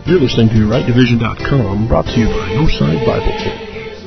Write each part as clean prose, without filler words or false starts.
You're listening to RightDivision.com, brought to you by Northside Bible Church.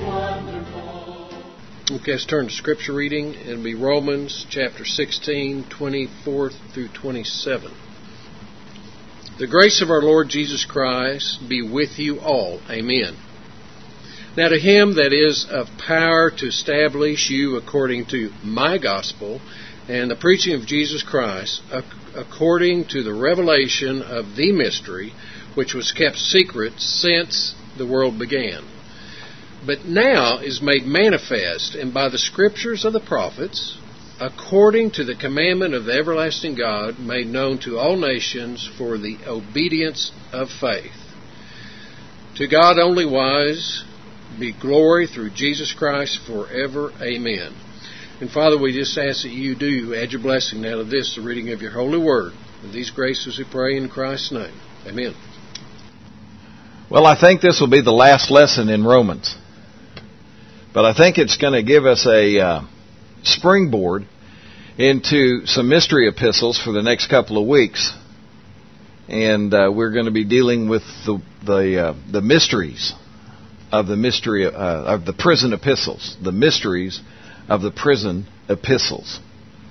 Okay, let's turn to Scripture reading. It'll be Romans chapter 16, 24 through 27. The grace of our Lord Jesus Christ be with you all. Amen. Now to him that is of power to establish you according to my gospel and the preaching of Jesus Christ, according to the revelation of the mystery, which was kept secret since the world began, but now is made manifest, and by the scriptures of the prophets, according to the commandment of the everlasting God, made known to all nations for the obedience of faith. To God only wise be glory through Jesus Christ forever. Amen. And Father, we just ask that you do add your blessing now to this, the reading of your holy word. And these graces we pray in Christ's name. Amen. Well, I think this will be the last lesson in Romans. But I think it's going to give us a springboard into some mystery epistles for the next couple of weeks. And we're going to be dealing with the mysteries of the prison epistles. The mysteries of the prison epistles,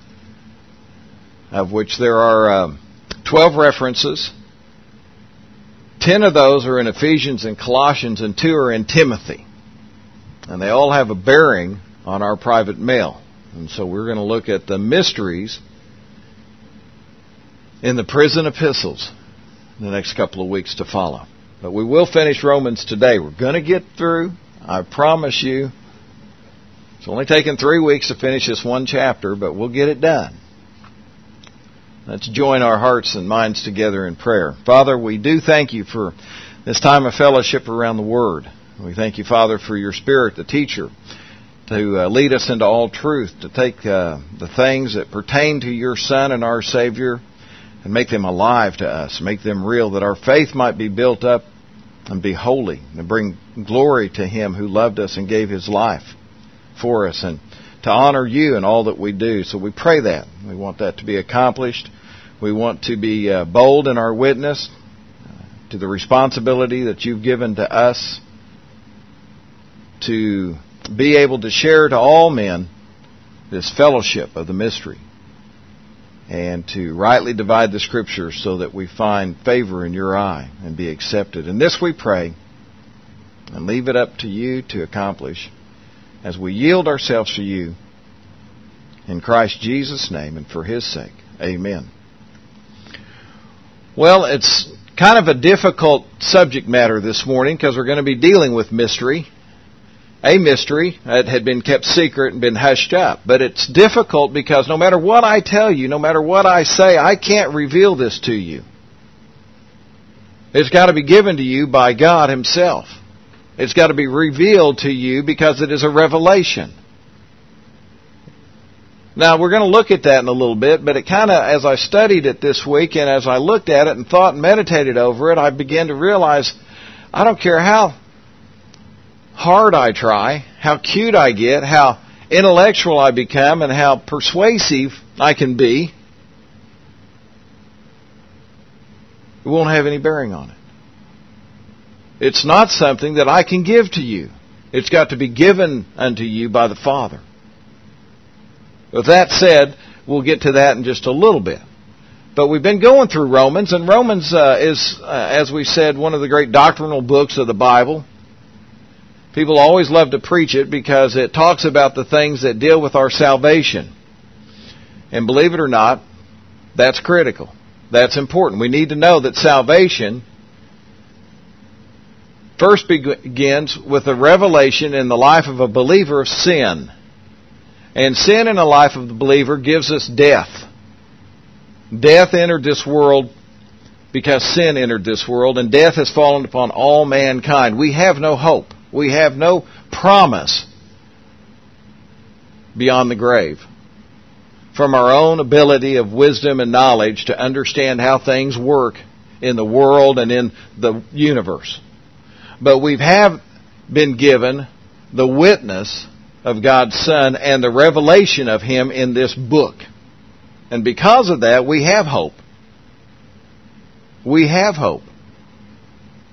of which there are 12 references. 10 of those are in Ephesians and Colossians, and 2 are in Timothy. And they all have a bearing on our private mail. And so we're going to look at the mysteries in the prison epistles in the next couple of weeks to follow. But we will finish Romans today. We're going to get through, I promise you. It's only taken 3 weeks to finish this one chapter, but we'll get it done. Let's join our hearts and minds together in prayer. Father, we do thank you for this time of fellowship around the Word. We thank you, Father, for your Spirit, the teacher, to lead us into all truth, to take the things that pertain to your Son and our Savior and make them alive to us, make them real, that our faith might be built up and be holy and bring glory to Him who loved us and gave His life for us, and to honor you in all that we do. So we pray that. We want that to be accomplished. We want to be bold in our witness to the responsibility that you've given to us to be able to share to all men this fellowship of the mystery and to rightly divide the Scriptures so that we find favor in your eye and be accepted. And this we pray and leave it up to you to accomplish as we yield ourselves to you in Christ Jesus' name and for His sake. Amen. Well, it's kind of a difficult subject matter this morning because we're going to be dealing with mystery. A mystery that had been kept secret and been hushed up. But it's difficult because no matter what I tell you, no matter what I say, I can't reveal this to you. It's got to be given to you by God Himself. It's got to be revealed to you because it is a revelation. Now, we're going to look at that in a little bit, but it kind of, as I studied it this week and as I looked at it and thought and meditated over it, I began to realize I don't care how hard I try, how cute I get, how intellectual I become, and how persuasive I can be, it won't have any bearing on it. It's not something that I can give to you. It's got to be given unto you by the Father. With that said, we'll get to that in just a little bit. But we've been going through Romans, and Romans is, as we said, one of the great doctrinal books of the Bible. People always love to preach it because it talks about the things that deal with our salvation. And believe it or not, that's critical. That's important. We need to know that salvation first begins with a revelation in the life of a believer of sin. And sin in the life of the believer gives us death. Death entered this world because sin entered this world, and death has fallen upon all mankind. We have no hope. We have no promise beyond the grave from our own ability of wisdom and knowledge to understand how things work in the world and in the universe. But we have been given the witness of God's Son and the revelation of Him in this book. And because of that, we have hope. We have hope.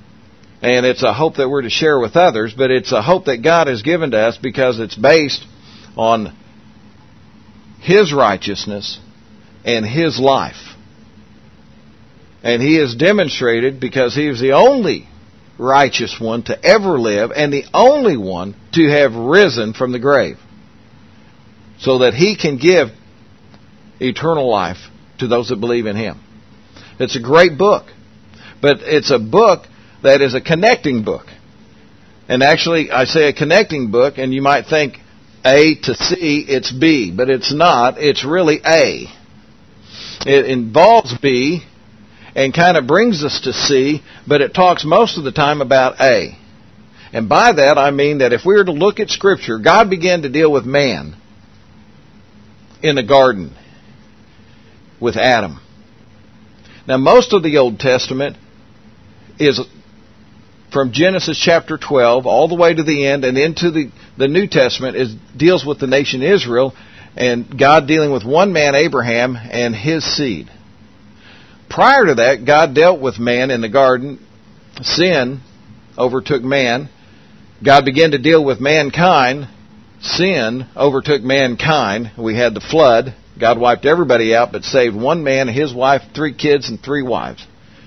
And it's a hope that we're to share with others, but it's a hope that God has given to us because it's based on His righteousness and His life. And He is demonstrated because He is the only righteous one to ever live and the only one to have risen from the grave, so that He can give eternal life to those that believe in Him. It's a great book, but it's a book that is a connecting book. And actually, I say a connecting book, and you might think A to C, it's B, but it's not. It's really A. It involves B and kind of brings us to C, but it talks most of the time about A. And by that, I mean that if we were to look at Scripture, God began to deal with man in the garden with Adam. Now, most of the Old Testament is from Genesis chapter 12 all the way to the end, and into the New Testament deals with the nation Israel and God dealing with one man, Abraham, and his seed. Prior to that, God dealt with man in the garden. Sin overtook man. God began to deal with mankind. Sin overtook mankind. We had the flood. God wiped everybody out but saved one man, his wife, 3 kids, and 3 wives.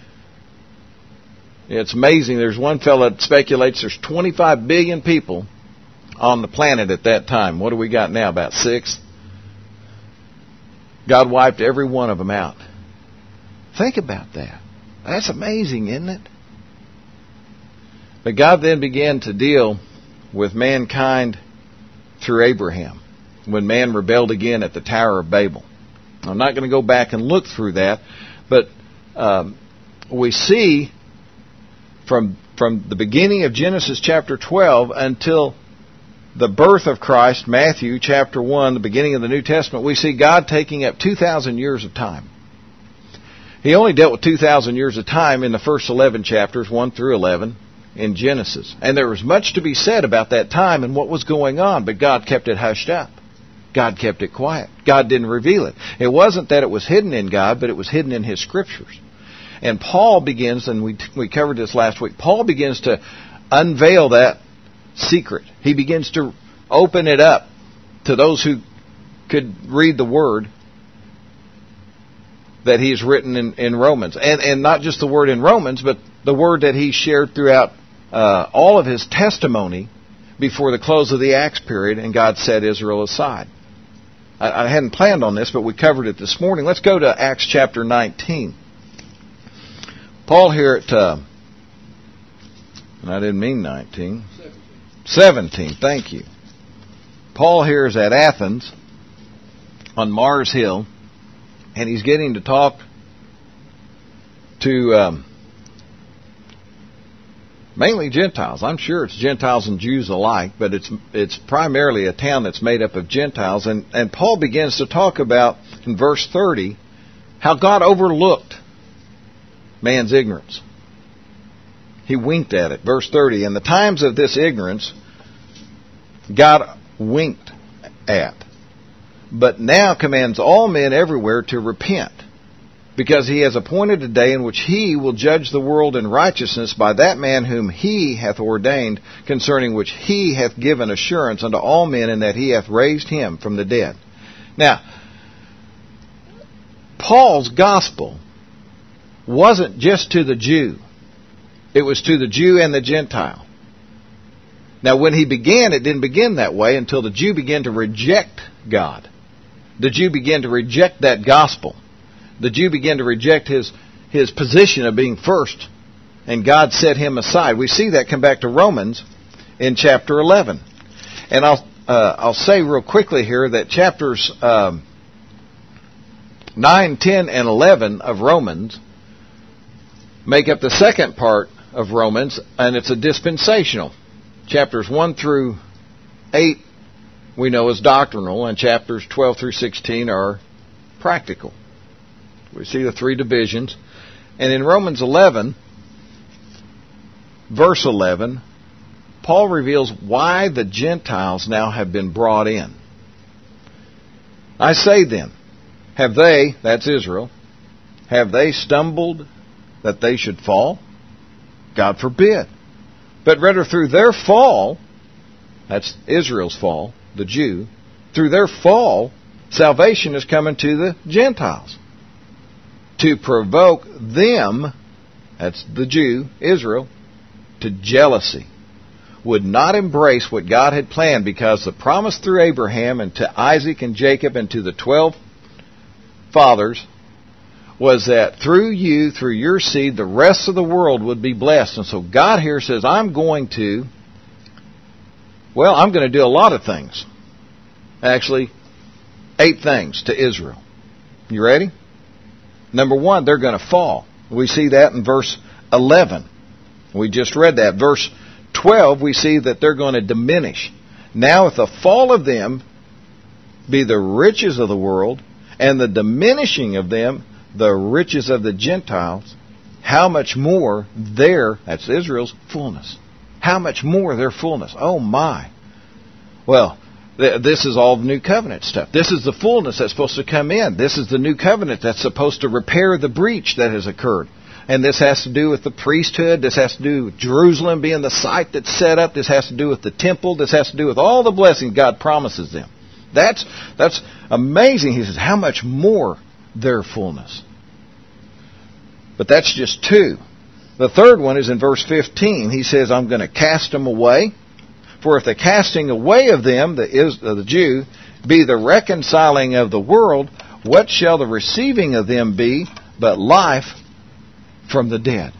It's amazing. There's one fellow that speculates there's 25 billion people on the planet at that time. What do we got now? About 6? God wiped every one of them out. Think about that. That's amazing, isn't it? But God then began to deal with mankind through Abraham, when man rebelled again at the Tower of Babel. I'm not going to go back and look through that, but we see from the beginning of Genesis chapter 12 until the birth of Christ, Matthew chapter 1, the beginning of the New Testament, we see God taking up 2,000 years of time. He only dealt with 2,000 years of time in the first 11 chapters, 1 through 11, in Genesis. And there was much to be said about that time and what was going on, but God kept it hushed up. God kept it quiet. God didn't reveal it. It wasn't that it was hidden in God, but it was hidden in His Scriptures. And Paul begins, and we covered this last week, Paul begins to unveil that secret. He begins to open it up to those who could read the Word that he's written in Romans. And not just the Word in Romans, but the Word that he shared throughout all of his testimony before the close of the Acts period, and God set Israel aside. I hadn't planned on this, but we covered it this morning. Let's go to Acts chapter 19. Paul here at, and I didn't mean 19. 17, thank you. Paul here is at Athens on Mars Hill, and he's getting to talk to mainly Gentiles. I'm sure it's Gentiles and Jews alike, but it's primarily a town that's made up of Gentiles. And Paul begins to talk about, in verse 30, how God overlooked man's ignorance. He winked at it. Verse 30, in the times of this ignorance, God winked at, but now commands all men everywhere to repent, because He has appointed a day in which He will judge the world in righteousness by that man whom He hath ordained, concerning which He hath given assurance unto all men, in that He hath raised Him from the dead. Now, Paul's gospel wasn't just to the Jew. It was to the Jew and the Gentile. Now, when he began, it didn't begin that way until the Jew began to reject God. The Jew began to reject that gospel. The Jew began to reject his position of being first, and God set him aside. We see that come back to Romans in chapter 11. And I'll say real quickly here that chapters 9, 10, and 11 of Romans make up the second part of Romans, and it's a dispensational. Chapters 1 through 8 we know is doctrinal, and chapters 12 through 16 are practical. We see the 3 divisions. And in Romans 11, verse 11, Paul reveals why the Gentiles now have been brought in. I say then, have they, that's Israel, have they stumbled that they should fall? God forbid. but rather through their fall, that's Israel's fall, the Jew, through their fall, salvation is coming to the Gentiles. To provoke them, that's the Jew, Israel, to jealousy. Would not embrace what God had planned, because the promise through Abraham and to Isaac and Jacob and to the 12 fathers was that through you, through your seed, the rest of the world would be blessed. And so God here says, I'm going to do a lot of things. Actually, 8 things to Israel. You ready? Number 1, they're going to fall. We see that in verse 11. We just read that. Verse 12, we see that they're going to diminish. Now, if the fall of them be the riches of the world, and the diminishing of them the riches of the Gentiles, how much more that's Israel's fullness. How much more their fullness? Oh my. Well, this is all the new covenant stuff. This is the fullness that's supposed to come in. This is the new covenant that's supposed to repair the breach that has occurred. And this has to do with the priesthood. This has to do with Jerusalem being the site that's set up. This has to do with the temple. This has to do with all the blessings God promises them. That's amazing. He says, how much more their fullness? But that's just 2. The third one is in verse 15. He says, I'm going to cast them away. For if the casting away of them, the Jew, be the reconciling of the world, what shall the receiving of them be but life from the dead?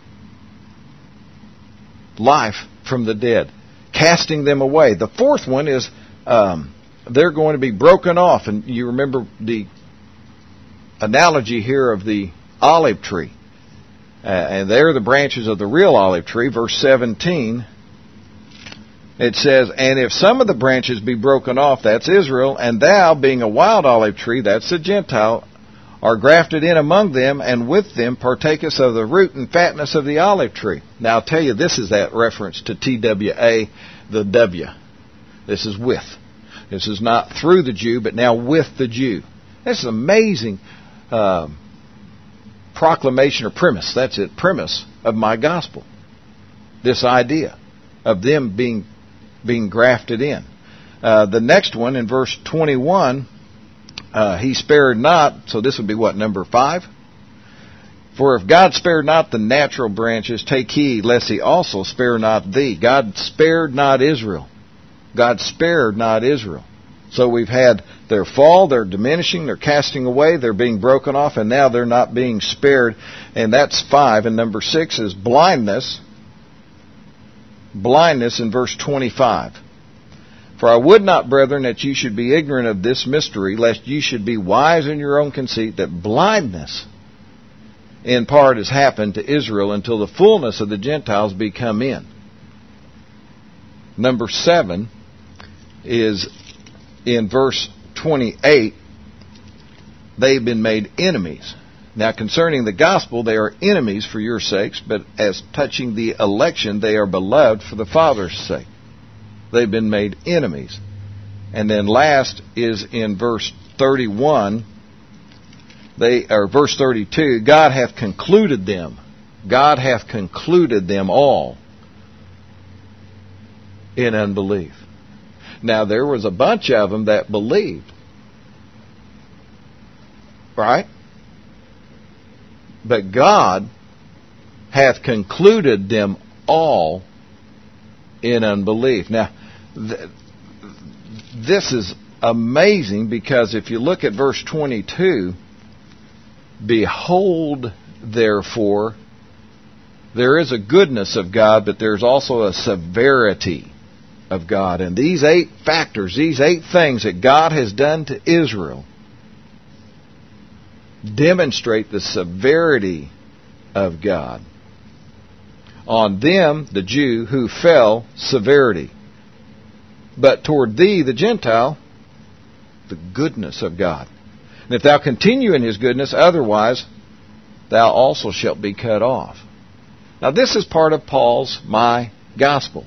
Life from the dead. Casting them away. The fourth one is they're going to be broken off. And you remember the analogy here of the olive tree. And they're the branches of the real olive tree. Verse 17, it says, and if some of the branches be broken off, that's Israel, and thou, being a wild olive tree, that's the Gentile, are grafted in among them, and with them partakest of the root and fatness of the olive tree. Now I'll tell you, this is that reference to TWA, the W. This is with. This is not through the Jew, but now with the Jew. This is amazing proclamation or premise. That's it, premise of my gospel. This idea of them being grafted in. The next one in verse 21, he spared not, so this would be what, number 5? For if God spared not the natural branches, take heed lest he also spare not thee. God spared not Israel. God spared not Israel. So we've had their fall, they're diminishing, they're casting away, they're being broken off, and now they're not being spared. And that's 5. And number 6 is blindness. Blindness in verse 25. For I would not, brethren, that ye should be ignorant of this mystery, lest ye should be wise in your own conceit, that blindness in part has happened to Israel until the fullness of the Gentiles be come in. Number 7 is in verse 28, they've been made enemies. Now concerning the gospel, they are enemies for your sakes, but as touching the election, they are beloved for the Father's sake. They've been made enemies. And then last is in verse 31, verse 32, God hath concluded them. God hath concluded them all in unbelief. Now there was a bunch of them that believed. Right? But God hath concluded them all in unbelief. Now, this is amazing, because if you look at verse 22, behold, therefore, there is a goodness of God, but there's also a severity of God. And these 8 factors, these 8 things that God has done to Israel demonstrate the severity of God. On them, the Jew, who fell, severity. But toward thee, the Gentile, the goodness of God. And if thou continue in his goodness, otherwise thou also shalt be cut off. Now this is part of Paul's my gospel.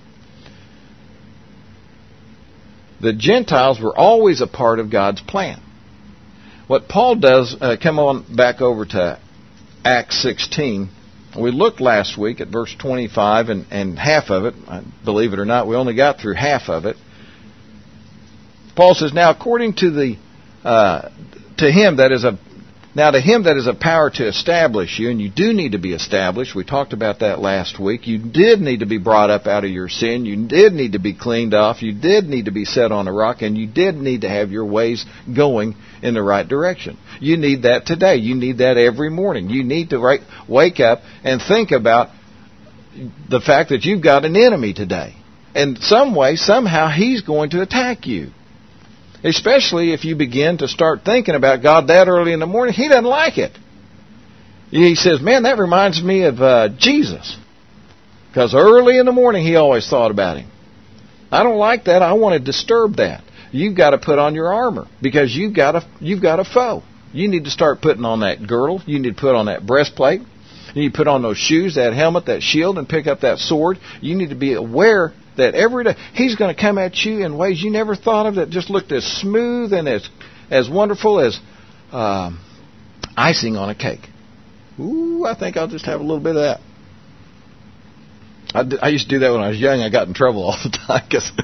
The Gentiles were always a part of God's plan. What Paul does, come on back over to Acts 16. We looked last week at verse 25 and half of it. Believe it or not, we only got through half of it. Paul says, now according to to him that is a power to establish you, and you do need to be established. We talked about that last week. You did need to be brought up out of your sin. You did need to be cleaned off. You did need to be set on a rock, and you did need to have your ways going in the right direction. You need that today. You need that every morning. You need to wake up and think about the fact that you've got an enemy today. And some way, somehow, he's going to attack you. Especially if you begin to start thinking about God that early in the morning. He doesn't like it. He says, man, that reminds me of Jesus. Because early in the morning he always thought about him. I don't like that. I want to disturb that. You've got to put on your armor because you've got a foe. You need to start putting on that girdle. You need to put on that breastplate. You need to put on those shoes, that helmet, that shield, and pick up that sword. You need to be aware that every day he's going to come at you in ways you never thought of that just looked as smooth and as wonderful as icing on a cake. Ooh, I think I'll just have a little bit of that. I used to do that when I was young. I got in trouble all the time because,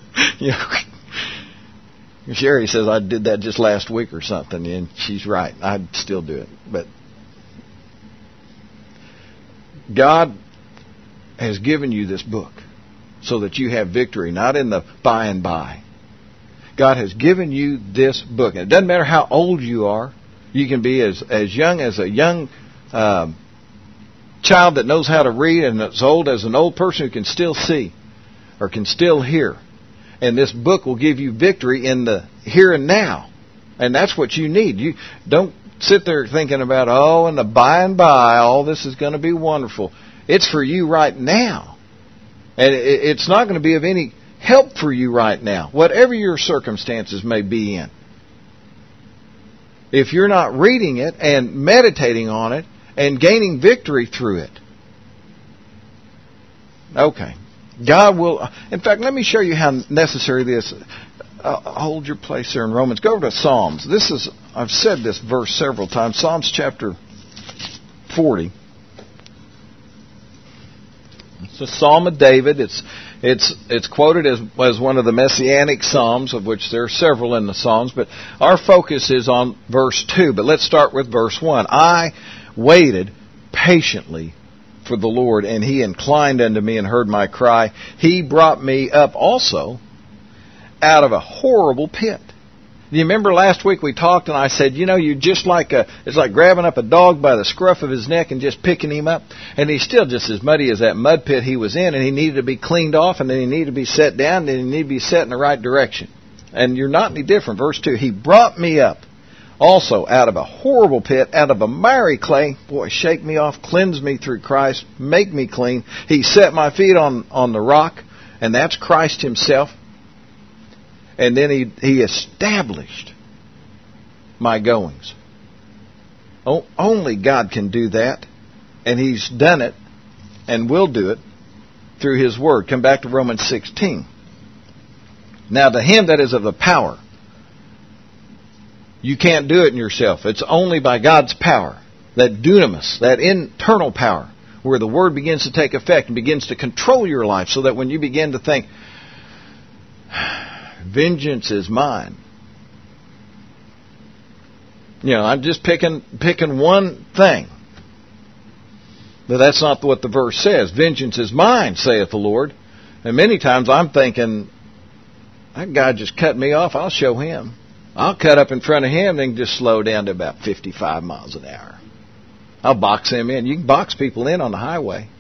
Sherry says I did that just last week or something, and she's right. I'd still do it. But God has given you this book so that you have victory, not in the by and by. God has given you this book. And it doesn't matter how old you are. You can be as young as a young child that knows how to read and as old as an old person who can still see or can still hear. And this book will give you victory in the here and now. And that's what you need. You don't sit there thinking about, in the by and by, all this is going to be wonderful. It's for you right now. And it's not going to be of any help for you right now, whatever your circumstances may be in. If you're not reading it and meditating on it and gaining victory through it. Okay. God will... In fact, let me show you how necessary this... hold your place there in Romans. Go over to Psalms. I've said this verse several times. Psalms chapter 40. It's a Psalm of David. It's quoted as one of the Messianic Psalms, of which there are several in the Psalms, but our focus is on verse 2. But let's start with verse 1. I waited patiently for the Lord, and He inclined unto me and heard my cry. He brought me up also out of a horrible pit. Do you remember last week we talked and I said, you're just it's like grabbing up a dog by the scruff of his neck and just picking him up. And he's still just as muddy as that mud pit he was in, and he needed to be cleaned off, and then he needed to be set down, and he needed to be set in the right direction. And you're not any different. Verse 2, He brought me up also out of a horrible pit, out of a miry clay. Boy, shake me off, cleanse me through Christ, make me clean. He set my feet on the rock, and that's Christ Himself. And then he established my goings. Only God can do that. And He's done it and will do it through His Word. Come back to Romans 16. Now to Him that is of the power. You can't do it in yourself. It's only by God's power. That dunamis, that internal power, where the Word begins to take effect and begins to control your life, so that when you begin to think, vengeance is mine. I'm just picking one thing. But that's not what the verse says. Vengeance is mine, saith the Lord. And many times I'm thinking, that guy just cut me off. I'll show him. I'll cut up in front of him and just slow down to about 55 miles an hour. I'll box him in. You can box people in on the highway.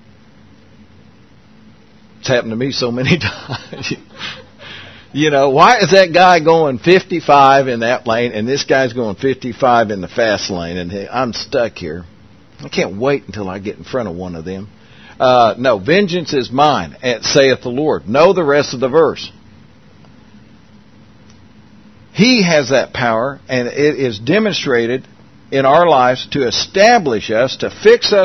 It's happened to me so many times. Why is that guy going 55 in that lane and this guy's going 55 in the fast lane, and I'm stuck here? I can't wait until I get in front of one of them. No, vengeance is mine, saith the Lord. Know the rest of the verse. He has that power, and it is demonstrated in our lives to establish us, to fix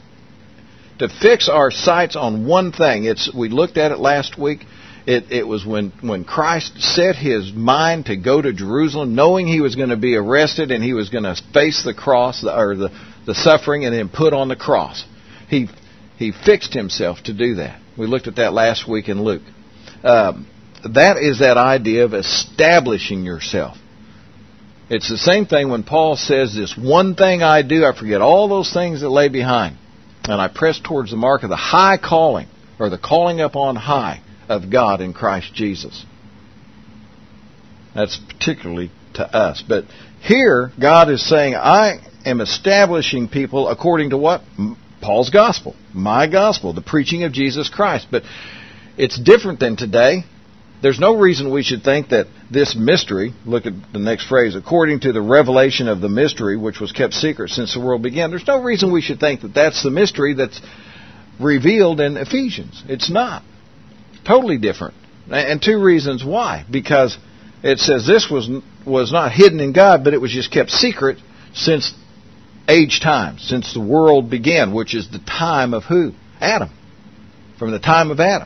our sights on one thing. We looked at it last week. It was when Christ set His mind to go to Jerusalem, knowing He was going to be arrested and He was going to face the cross, or the suffering, and then put on the cross. He fixed himself to do that. We looked at that last week in Luke. That is that idea of establishing yourself. It's the same thing when Paul says, this one thing I do, I forget all those things that lay behind, and I press towards the mark of the high calling, or the calling up on high of God in Christ Jesus. That's particularly to us. But here, God is saying, I am establishing people according to what? Paul's gospel, my gospel, the preaching of Jesus Christ. But it's different than today. There's no reason we should think that this mystery, look at the next phrase, according to the revelation of the mystery which was kept secret since the world began, there's no reason we should think that that's the mystery that's revealed in Ephesians. It's not. Totally different. And two reasons why. Because it says this was not hidden in God, but it was just kept secret since age time, since the world began, which is the time of who? Adam. From the time of Adam.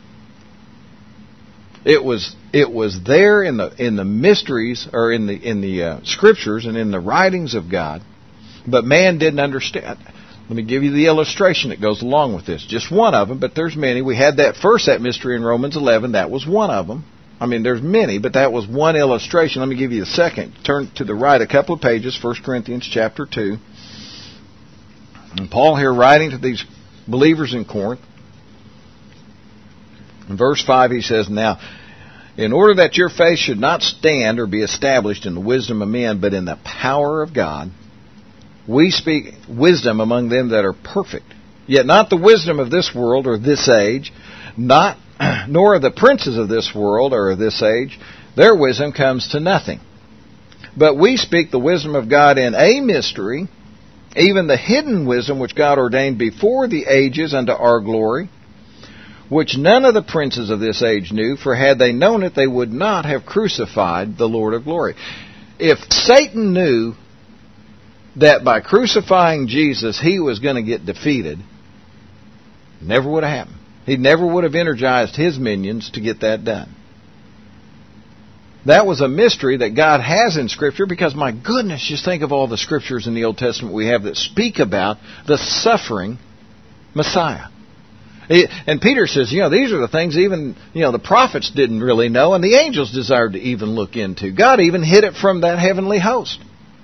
It was there in the mysteries, or in the scriptures and in the writings of God, but man didn't understand. Let me give you the illustration that goes along with this. Just one of them, but there's many. We had that mystery in Romans 11. That was one of them. I mean, there's many, but that was one illustration. Let me give you the second. Turn to the right a couple of pages, 1 Corinthians chapter 2. And Paul here writing to these believers in Corinth. In verse 5 he says, now, in order that your faith should not stand or be established in the wisdom of men, but in the power of God, we speak wisdom among them that are perfect. Yet not the wisdom of this world or this age, nor of the princes of this world or of this age. Their wisdom comes to nothing. But we speak the wisdom of God in a mystery, even the hidden wisdom which God ordained before the ages unto our glory, which none of the princes of this age knew, for had they known it, they would not have crucified the Lord of glory. If Satan knew that by crucifying Jesus he was going to get defeated, it never would have happened. He never would have energized his minions to get that done. That was a mystery that God has in Scripture, because, my goodness, just think of all the Scriptures in the Old Testament we have that speak about the suffering Messiah. And Peter says, these are the things even, the prophets didn't really know, and the angels desired to even look into. God even hid it from that heavenly host.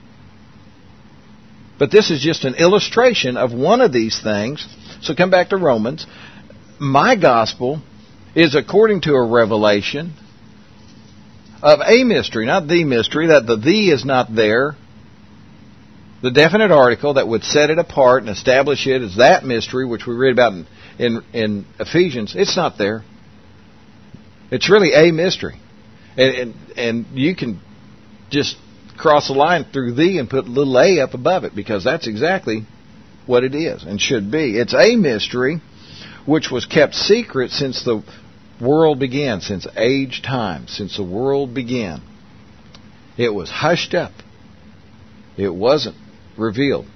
But this is just an illustration of one of these things. So come back to Romans. My gospel is according to a revelation of a mystery, not the mystery, that the "the" is not there. The definite article that would set it apart and establish it as that mystery, which we read about in Ephesians, it's not there. It's really a mystery. And you can just cross a line through "the" and put little "a" up above it, because that's exactly what it is and should be. It's a mystery which was kept secret since the world began, since age time, since the world began. It was hushed up. It wasn't revealed.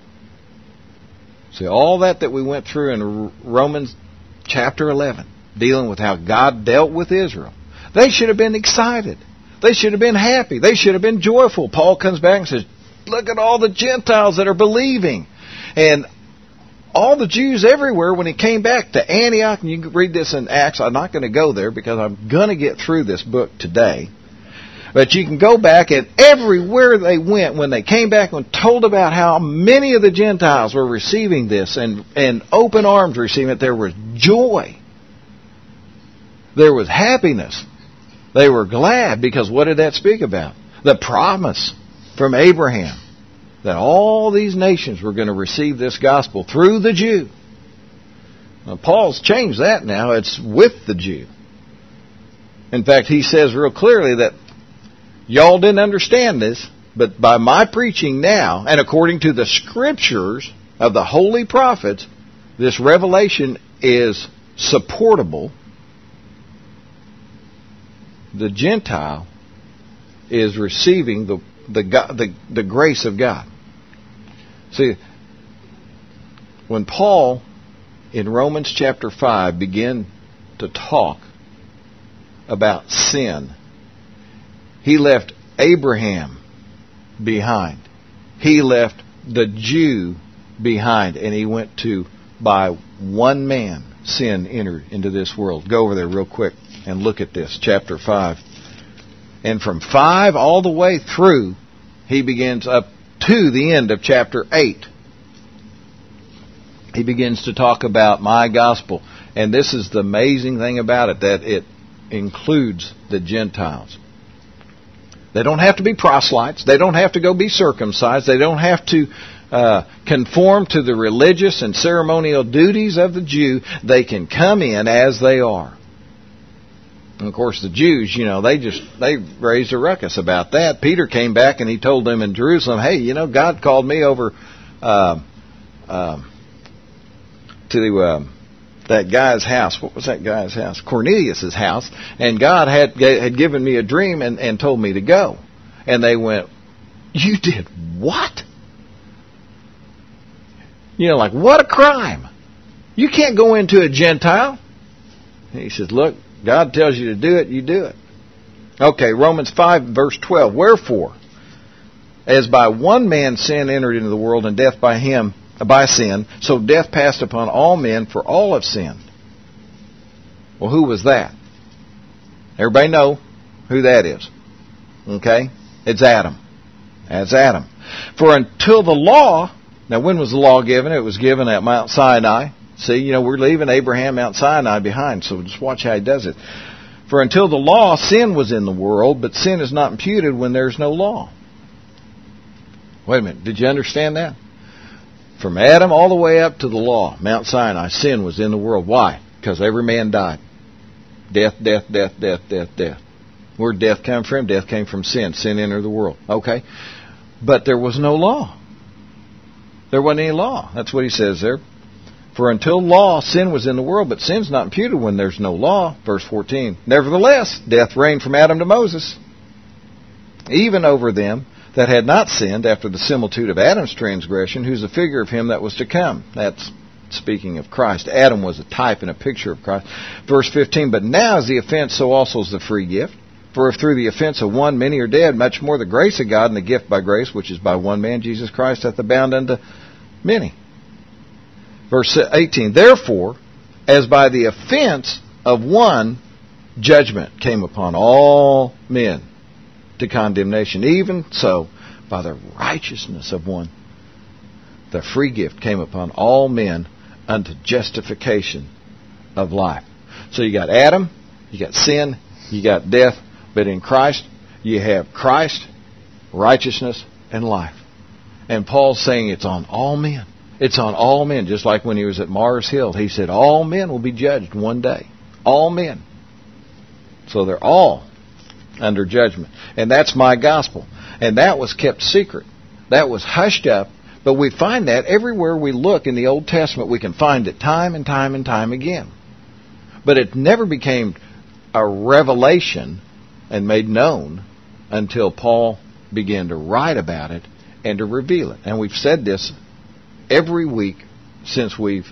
See, all that we went through in Romans chapter 11, dealing with how God dealt with Israel, they should have been excited. They should have been happy. They should have been joyful. Paul comes back and says, look at all the Gentiles that are believing. And all the Jews everywhere, when he came back to Antioch, and you can read this in Acts. I'm not going to go there because I'm going to get through this book today. But you can go back, and everywhere they went, when they came back and told about how many of the Gentiles were receiving this and open arms receiving it, there was joy. There was happiness. They were glad, because what did that speak about? The promise from Abraham that all these nations were going to receive this gospel through the Jew. Now, Paul's changed that now. It's with the Jew. In fact, he says real clearly that y'all didn't understand this, but by my preaching now, and according to the Scriptures of the holy prophets, this revelation is supportable. The Gentile is receiving the grace of God. See, when Paul in Romans chapter 5 began to talk about sin, he left Abraham behind. He left the Jew behind, and he went to by one man sin entered into this world. Go over there real quick and look at this, chapter 5. And from 5 all the way through, he begins up to the end of chapter 8. He begins to talk about my gospel. And this is the amazing thing about it, that it includes the Gentiles. They don't have to be proselytes. They don't have to go be circumcised. They don't have to conform to the religious and ceremonial duties of the Jew. They can come in as they are. And of course, the Jews, they raised a ruckus about that. Peter came back and he told them in Jerusalem, hey, God called me over to that guy's house. What was that guy's house? Cornelius' house. And God had given me a dream and told me to go. And they went, you did what? Like, what a crime. You can't go into a Gentile. And he says, look, God tells you to do it, you do it. Okay, Romans 5, verse 12. Wherefore, as by one man sin entered into the world, and death by sin, so death passed upon all men, for all have sinned. Well, who was that? Everybody know who that is. Okay? It's Adam. That's Adam. For until the law, now when was the law given? It was given at Mount Sinai. See, we're leaving Abraham, Mount Sinai behind, so just watch how he does it. For until the law, sin was in the world, but sin is not imputed when there's no law. Wait a minute, did you understand that? From Adam all the way up to the law, Mount Sinai, sin was in the world. Why? Because every man died. Death, death, death, death, death, death. Where'd death come from? Death came from sin. Sin entered the world. Okay? But there was no law. There wasn't any law. That's what he says there. For until law, sin was in the world, but sin's not imputed when there's no law. Verse 14. Nevertheless, death reigned from Adam to Moses, even over them that had not sinned after the similitude of Adam's transgression, who's a figure of him that was to come. That's speaking of Christ. Adam was a type and a picture of Christ. Verse 15. But now is the offense, so also is the free gift. For if through the offense of one many are dead, much more the grace of God and the gift by grace, which is by one man, Jesus Christ, hath abounded unto many. Verse 18, therefore, as by the offense of one, judgment came upon all men to condemnation. Even so, by the righteousness of one, the free gift came upon all men unto justification of life. So you got Adam, you got sin, you got death, but in Christ, you have Christ, righteousness, and life. And Paul's saying it's on all men. It's on all men, just like when he was at Mars Hill. He said all men will be judged one day. All men. So they're all under judgment. And that's my gospel. And that was kept secret. That was hushed up. But we find that everywhere we look in the Old Testament, we can find it time and time and time again. But it never became a revelation and made known until Paul began to write about it and to reveal it. And we've said this every week since we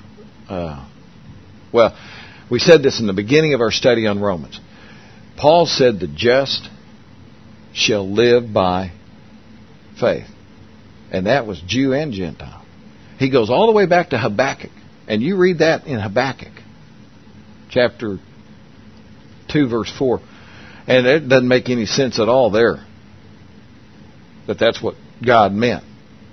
said this in the beginning of our study on Romans. Paul said the just shall live by faith. And that was Jew and Gentile. He goes all the way back to Habakkuk. And you read that in Habakkuk, chapter 2, verse 4. And it doesn't make any sense at all there. But that's what God meant.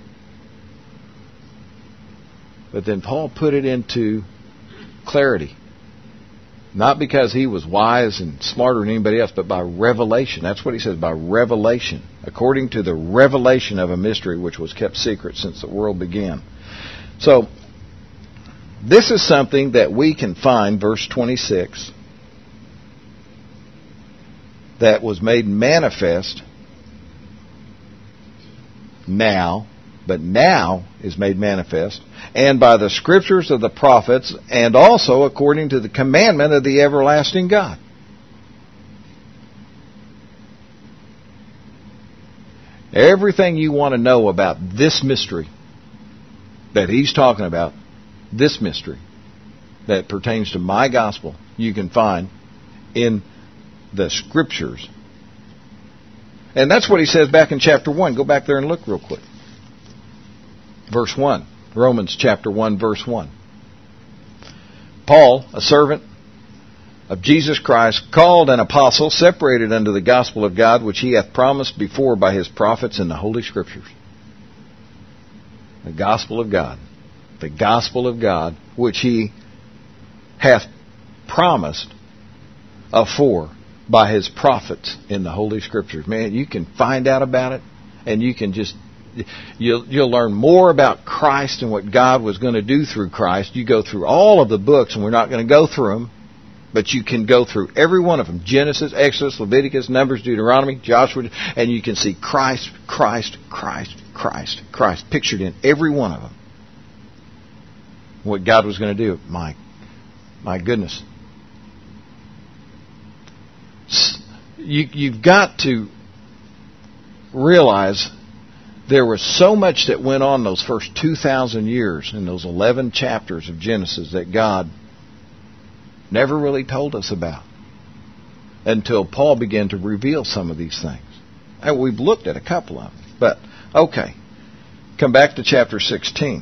But then Paul put it into clarity. Not because he was wise and smarter than anybody else, but by revelation. That's what he says, by revelation. According to the revelation of a mystery which was kept secret since the world began. So, this is something that we can find, verse 26, that was made manifest now, but now is made manifest, and by the scriptures of the prophets, and also according to the commandment of the everlasting God. Everything you want to know about this mystery that he's talking about, this mystery that pertains to my gospel, you can find in the scriptures. And that's what he says back in chapter 1. Go back there and look real quick. Verse 1. Romans chapter 1, verse 1. Paul, a servant of Jesus Christ, called an apostle, separated unto the gospel of God, which he hath promised before by his prophets in the Holy Scriptures. The gospel of God. The gospel of God, which he hath promised afore by his prophets in the Holy Scriptures. Man, you can find out about it, and you can just, you'll learn more about Christ and what God was going to do through Christ. You go through all of the books, and we're not going to go through them, but you can go through every one of them. Genesis, Exodus, Leviticus, Numbers, Deuteronomy, Joshua, and you can see Christ, Christ, Christ, Christ, Christ pictured in every one of them. What God was going to do. My goodness. You've got to realize there was so much that went on those first 2,000 years in those 11 chapters of Genesis that God never really told us about until Paul began to reveal some of these things. And we've looked at a couple of them. But, okay. Come back to chapter 16.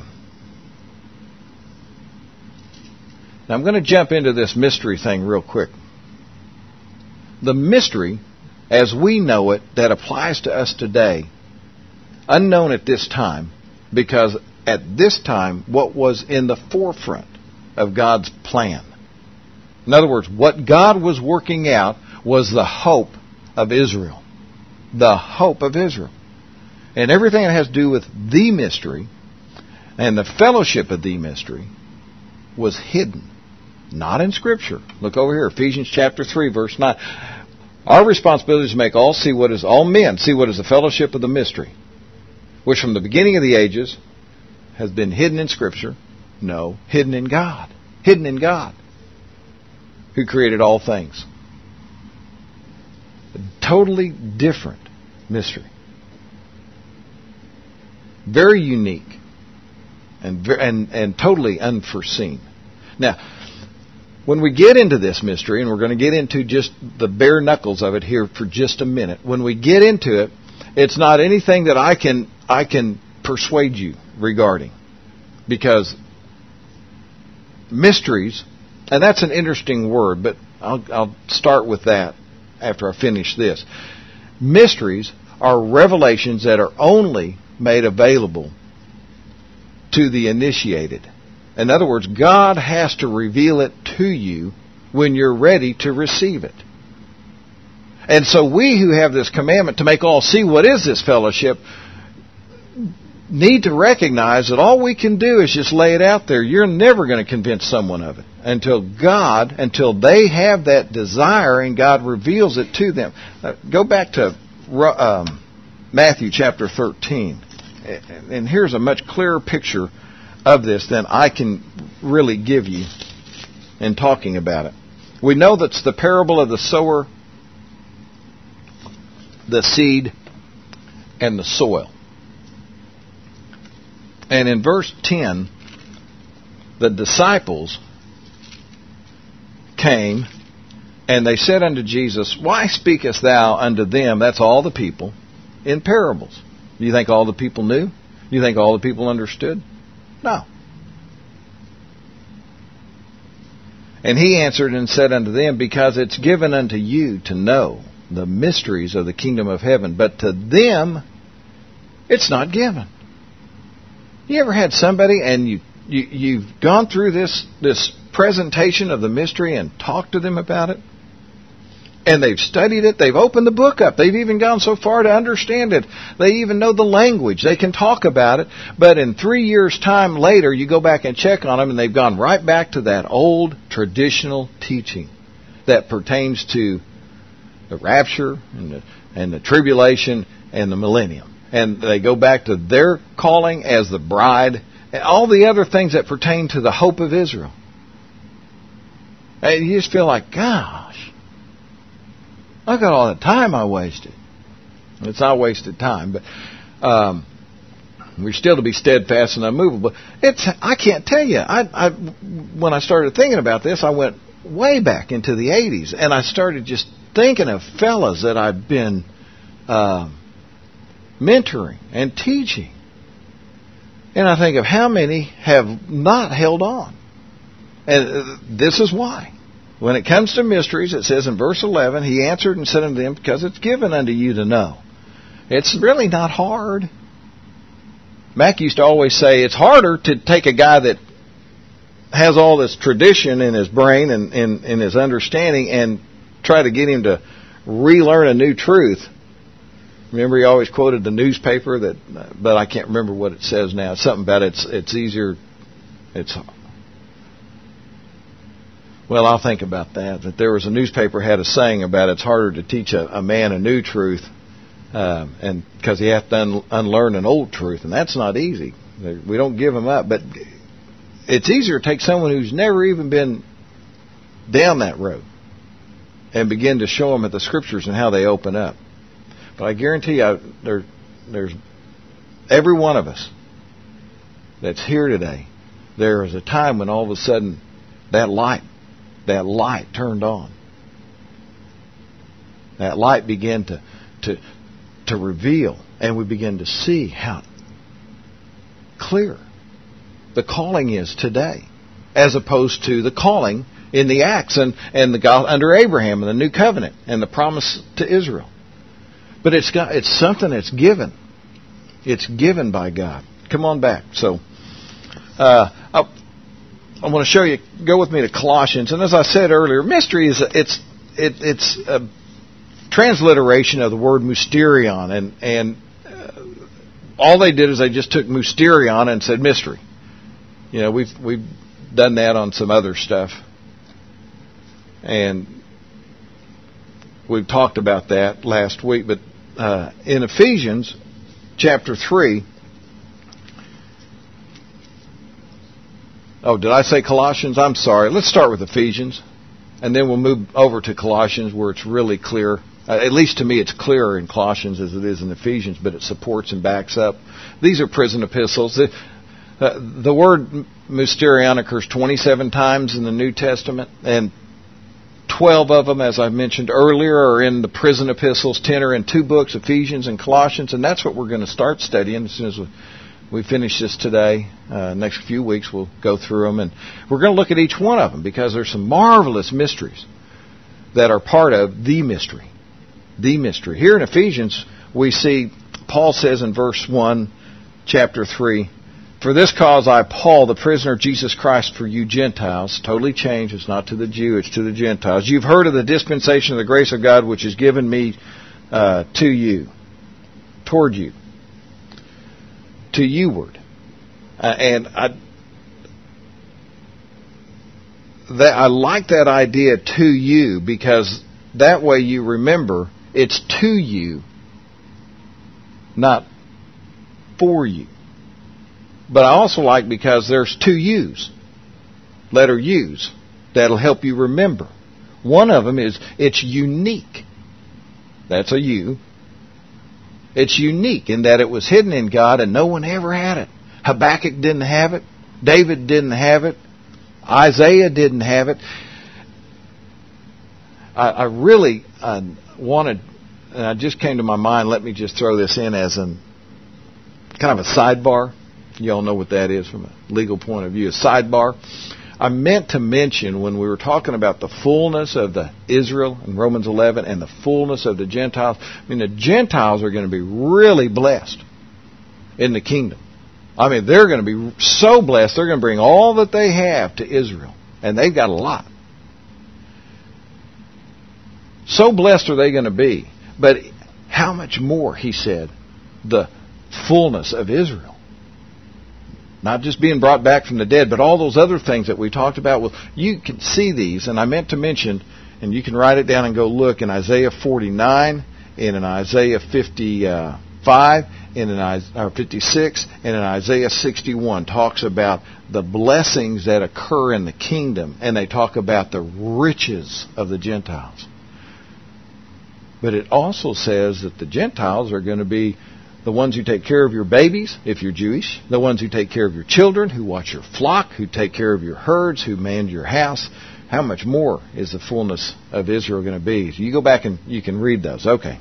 Now I'm going to jump into this mystery thing real quick. The mystery, as we know it, that applies to us today, unknown at this time, because at this time, what was in the forefront of God's plan. In other words, what God was working out was the hope of Israel. The hope of Israel. And everything that has to do with the mystery and the fellowship of the mystery was hidden. Not in Scripture. Look over here, Ephesians chapter 3, verse 9. Our responsibility is to make all men see what is the fellowship of the mystery, which from the beginning of the ages has been hidden in Scripture. No, hidden in God. Hidden in God, who created all things. A totally different mystery. Very unique and totally unforeseen. Now, when we get into this mystery, and we're going to get into just the bare knuckles of it here for just a minute, when we get into it, it's not anything that I can persuade you regarding. Because mysteries, and that's an interesting word, but I'll start with that after I finish this. Mysteries are revelations that are only made available to the initiated. In other words, God has to reveal it to you when you're ready to receive it. And so we who have this commandment to make all see what is this fellowship need to recognize that all we can do is just lay it out there. You're never going to convince someone of it until they have that desire and God reveals it to them. Go back to Matthew chapter 13. And here's a much clearer picture of this than I can really give you in talking about it. We know that's the parable of the sower, the seed, and the soil. And in verse 10, the disciples came and they said unto Jesus, Why speakest thou unto them, that's all the people, in parables? Do you think all the people knew? Do you think all the people understood? No. And he answered and said unto them, Because it's given unto you to know the mysteries of the kingdom of heaven, but to them it's not given. You ever had somebody and you've gone through this presentation of the mystery and talked to them about it? And they've studied it. They've opened the book up. They've even gone so far to understand it. They even know the language. They can talk about it. But in 3 years' time later, you go back and check on them, and they've gone right back to that old traditional teaching that pertains to the rapture and the tribulation and the millennium. And they go back to their calling as the bride and all the other things that pertain to the hope of Israel. And you just feel like, gosh, look at all the time I wasted. It's not wasted time, but we're still to be steadfast and unmovable. I can't tell you. When I started thinking about this, I went way back into the 80s, and I started just thinking of fellas that I've been mentoring and teaching. And I think of how many have not held on. And this is why. When it comes to mysteries, it says in verse 11, He answered and said unto them, because it's given unto you to know. It's really not hard. Mac used to always say it's harder to take a guy that has all this tradition in his brain and in his understanding and try to get him to relearn a new truth. Remember, he always quoted the newspaper but I can't remember what it says now. It's something about it's easier. Well, I'll think about that. That there was a newspaper had a saying about it's harder to teach a man a new truth, and because he has to unlearn an old truth, and that's not easy. We don't give them up, but it's easier to take someone who's never even been down that road and begin to show them at the Scriptures and how they open up. But I guarantee you, there's every one of us that's here today, there is a time when all of a sudden that light turned on. That light began to reveal, and we begin to see how clear the calling is today, as opposed to the calling in the Acts and the under Abraham and the New Covenant and the promise to Israel. But it's something that's given. It's given by God. Come on back. So I want to show you. Go with me to Colossians, and as I said earlier, mystery is it's a transliteration of the word mysterion, and all they did is they just took mysterion and said mystery. You know, we've done that on some other stuff, and we've talked about that last week. But in Ephesians chapter 3. Oh, did I say Colossians? I'm sorry. Let's start with Ephesians, and then we'll move over to Colossians where it's really clear. At least to me, it's clearer in Colossians as it is in Ephesians, but it supports and backs up. These are prison epistles. The word mysterion occurs 27 times in the New Testament, and 12 of them, as I mentioned earlier, are in the prison epistles. 10 are in two books, Ephesians and Colossians, and that's what we're going to start studying as soon as we finish this today. Next few weeks we'll go through them, and we're going to look at each one of them because there's some marvelous mysteries that are part of the mystery. The mystery. Here in Ephesians, we see Paul says in verse 1, chapter 3, "For this cause I, Paul, the prisoner of Jesus Christ for you Gentiles," totally changed, it's not to the Jew, it's to the Gentiles, "you've heard of the dispensation of the grace of God which is given me to you, toward you, to youward." And I like that idea, to you, because that way you remember it's to you, not for you. But I also like because there's two U's, letter U's, that'll help you remember. One of them is it's unique. That's a U. It's unique in that it was hidden in God and no one ever had it. Habakkuk didn't have it. David didn't have it. Isaiah didn't have it. I really wanted, and it just came to my mind, let me just throw this in as kind of a sidebar. You all know what that is from a legal point of view, a sidebar. I meant to mention when we were talking about the fullness of the Israel in Romans 11 and the fullness of the Gentiles. I mean, the Gentiles are going to be really blessed in the kingdom. I mean, they're going to be so blessed, they're going to bring all that they have to Israel. And they've got a lot. So blessed are they going to be. But how much more, he said, the fullness of Israel. Not just being brought back from the dead, but all those other things that we talked about. Well, you can see these, and I meant to mention, and you can write it down and go look in Isaiah 49, and in Isaiah 55, and in Isaiah 56, and in Isaiah 61, talks about the blessings that occur in the kingdom, and they talk about the riches of the Gentiles. But it also says that the Gentiles are going to be the ones who take care of your babies, if you're Jewish, the ones who take care of your children, who watch your flock, who take care of your herds, who man your house. How much more is the fullness of Israel going to be? So you go back and you can read those. Okay.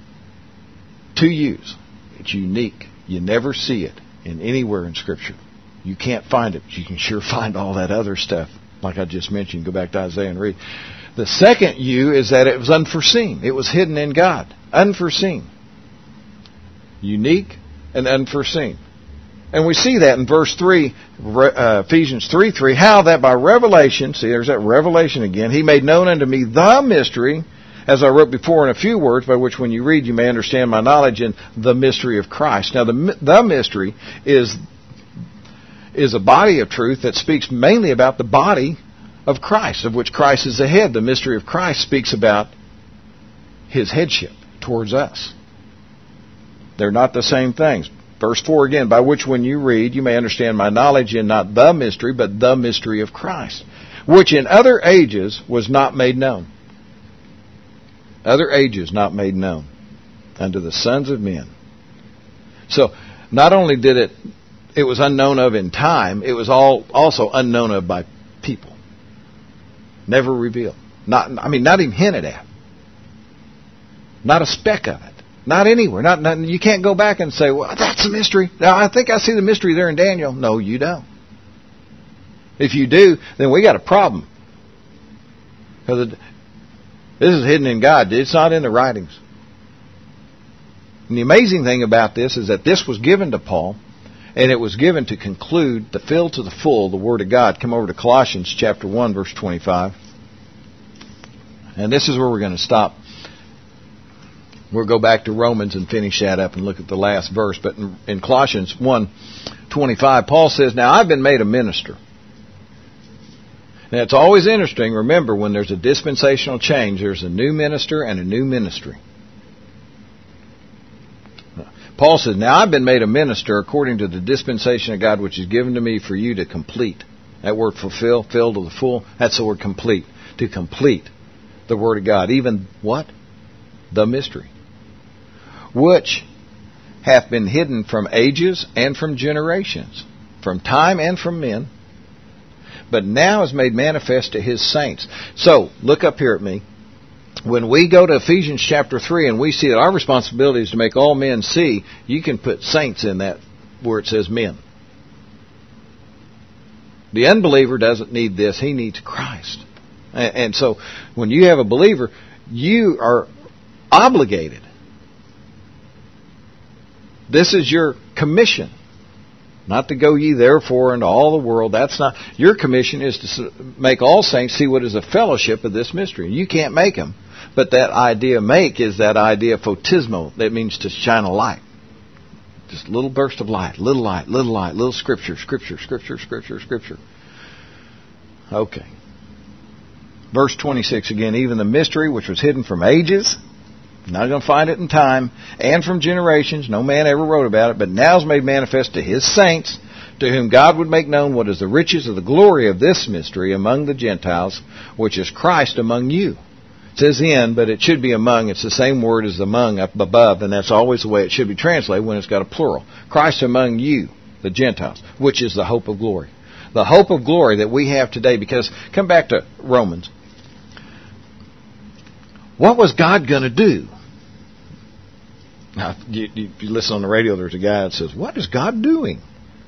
Two U's. It's unique. You never see it anywhere in Scripture. You can't find it, but you can sure find all that other stuff. Like I just mentioned, go back to Isaiah and read. The second you is that it was unforeseen. It was hidden in God. Unforeseen. Unique and unforeseen. And we see that in verse 3, Ephesians 3:3, how that by revelation, see there's that revelation again, He made known unto me the mystery, as I wrote before in a few words, by which when you read you may understand my knowledge in the mystery of Christ. Now the mystery is a body of truth that speaks mainly about the body of Christ, of which Christ is the head. The mystery of Christ speaks about His headship towards us. They're not the same things. Verse 4 again, by which when you read, you may understand my knowledge in not the mystery, but the mystery of Christ, which in other ages was not made known. Other ages not made known unto the sons of men. So, not only did it was unknown of in time, it was also unknown of by people. Never revealed. Not even hinted at. Not a speck of it. Not anywhere. Not you can't go back and say, well, that's a mystery. Now, I think I see the mystery there in Daniel. No, you don't. If you do, then we got a problem. Because this is hidden in God. It's not in the writings. And the amazing thing about this is that this was given to Paul, and it was given to conclude, to fill to the full, the Word of God. Come over to Colossians chapter 1, verse 25. And this is where we're going to stop. We'll go back to Romans and finish that up and look at the last verse. But in Colossians 1:25, Paul says, now I've been made a minister. Now it's always interesting, remember, when there's a dispensational change, there's a new minister and a new ministry. Paul says, now I've been made a minister according to the dispensation of God which is given to me for you to complete. That word fulfill, fill to the full, that's the word complete. To complete the Word of God. Even what? The mystery. Which hath been hidden from ages and from generations, from time and from men, but now is made manifest to His saints. So, look up here at me. When we go to Ephesians chapter 3 and we see that our responsibility is to make all men see, you can put saints in that where it says men. The unbeliever doesn't need this. He needs Christ. And so, when you have a believer, you are obligated. This is your commission. Not to go ye therefore into all the world. That's not. Your commission is to make all saints see what is the fellowship of this mystery. You can't make them. But that idea make is that idea photismo. That means to shine a light. Just a little burst of light. Little light, little light, little scripture, scripture, scripture, scripture, scripture. Okay. Verse 26 again. Even the mystery which was hidden from ages. Not going to find it in time, and from generations. No man ever wrote about it, but now is made manifest to His saints, to whom God would make known what is the riches of the glory of this mystery among the Gentiles, which is Christ among you. It says in, but it should be among. It's the same word as among up above, and that's always the way it should be translated when it's got a plural. Christ among you, the Gentiles, which is the hope of glory. The hope of glory that we have today, because, come back to Romans. What was God going to do? Now, you listen on the radio, there's a guy that says, what is God doing?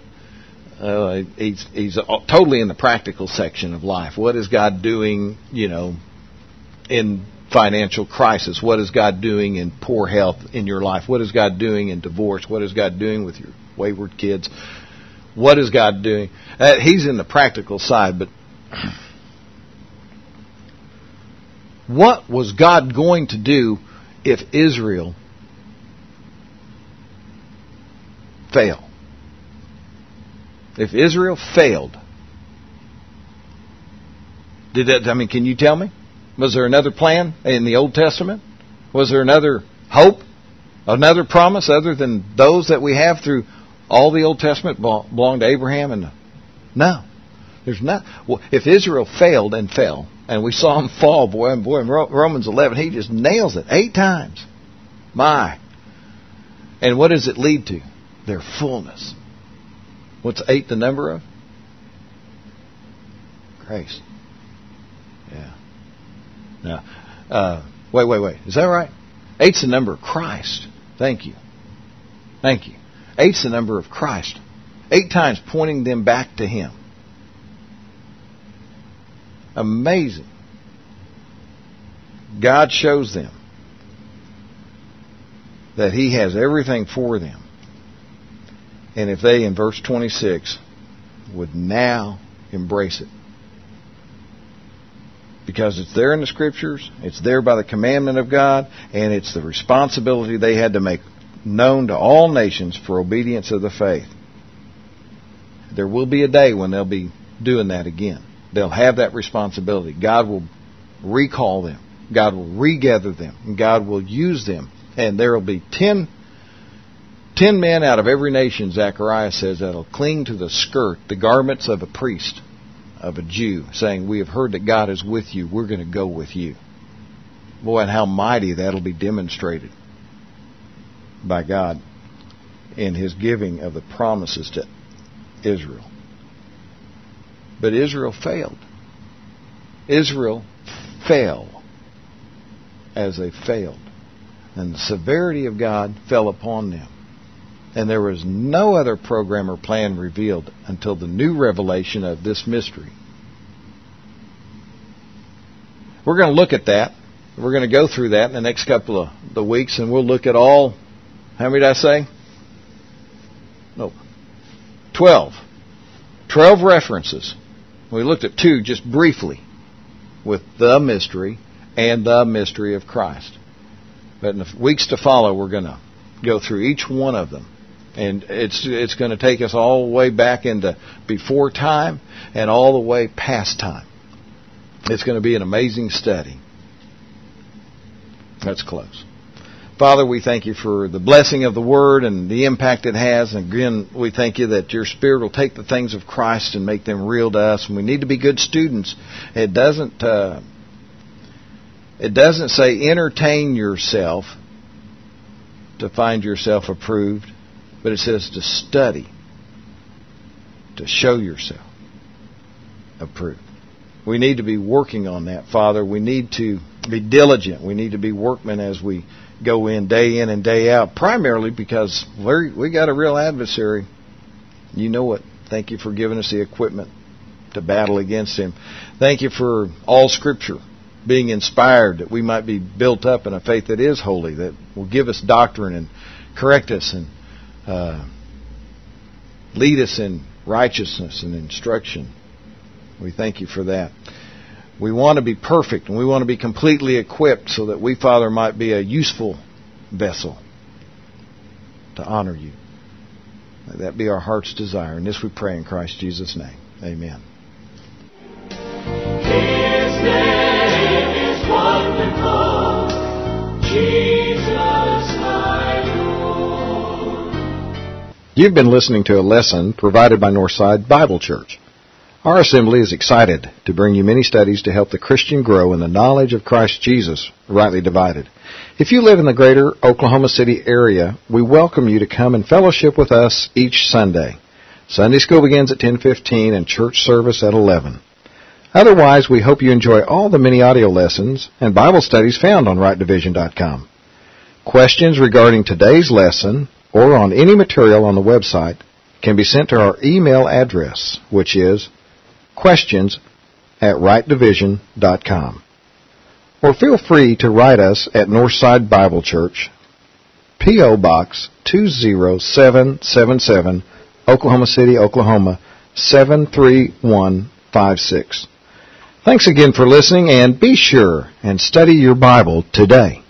He's totally in the practical section of life. What is God doing, in financial crisis? What is God doing in poor health in your life? What is God doing in divorce? What is God doing with your wayward kids? What is God doing? He's in the practical side, but what was God going to do if Israel failed? If Israel failed, can you tell me? Was there another plan in the Old Testament? Was there another hope, another promise other than those that we have through all the Old Testament belong to Abraham? No, there's not. Well, if Israel failed and fell, and we saw him fall, boy, in Romans 11, he just nails it 8 times. My. And what does it lead to? Their fullness. What's 8 the number of? Grace. Yeah. Now, wait. Is that right? 8's the number of Christ. Thank you. 8's the number of Christ. 8 times pointing them back to Him. Amazing. God shows them that He has everything for them. And if they, in verse 26, would now embrace it. Because it's there in the Scriptures, it's there by the commandment of God, and it's the responsibility they had to make known to all nations for obedience of the faith. There will be a day when they'll be doing that again. They'll have that responsibility. God will recall them. God will regather them. And God will use them. And there will be 10 men out of every nation, Zechariah says, that will cling to the skirt, the garments of a priest, of a Jew, saying, we have heard that God is with you. We're going to go with you. Boy, and how mighty that'll be demonstrated by God in His giving of the promises to Israel. But Israel failed. Israel fell as they failed. And the severity of God fell upon them. And there was no other program or plan revealed until the new revelation of this mystery. We're going to look at that. We're going to go through that in the next couple of the weeks, and we'll look at all, how many did I say? 12. 12 references. We looked at 2 just briefly with the mystery and the mystery of Christ. But in the weeks to follow, we're going to go through each one of them. And it's going to take us all the way back into before time and all the way past time. It's going to be an amazing study. Let's close. Father, we thank you for the blessing of the Word and the impact it has. And again, we thank you that your Spirit will take the things of Christ and make them real to us. And we need to be good students. It doesn't say entertain yourself to find yourself approved, but it says to study, to show yourself approved. We need to be working on that, Father. We need to be diligent. We need to be workmen as we go in and day out, primarily because we got a real adversary. You know it. Thank you for giving us the equipment to battle against him. Thank you for all Scripture being inspired, that we might be built up in a faith that is holy, that will give us doctrine and correct us and lead us in righteousness and instruction. We thank you for that. We want to be perfect and we want to be completely equipped so that we, Father, might be a useful vessel to honor you. Let that be our heart's desire. And this we pray in Christ Jesus' name. Amen. His name is wonderful, Jesus my Lord. You've been listening to a lesson provided by Northside Bible Church. Our assembly is excited to bring you many studies to help the Christian grow in the knowledge of Christ Jesus, rightly divided. If you live in the greater Oklahoma City area, we welcome you to come and fellowship with us each Sunday. Sunday school begins at 10:15 and church service at 11. Otherwise, we hope you enjoy all the many audio lessons and Bible studies found on rightdivision.com. Questions regarding today's lesson or on any material on the website can be sent to our email address, which is questions@rightdivision.com. Or feel free to write us at Northside Bible Church, P.O. Box 20777, Oklahoma City, Oklahoma 73156. Thanks again for listening, and be sure and study your Bible today.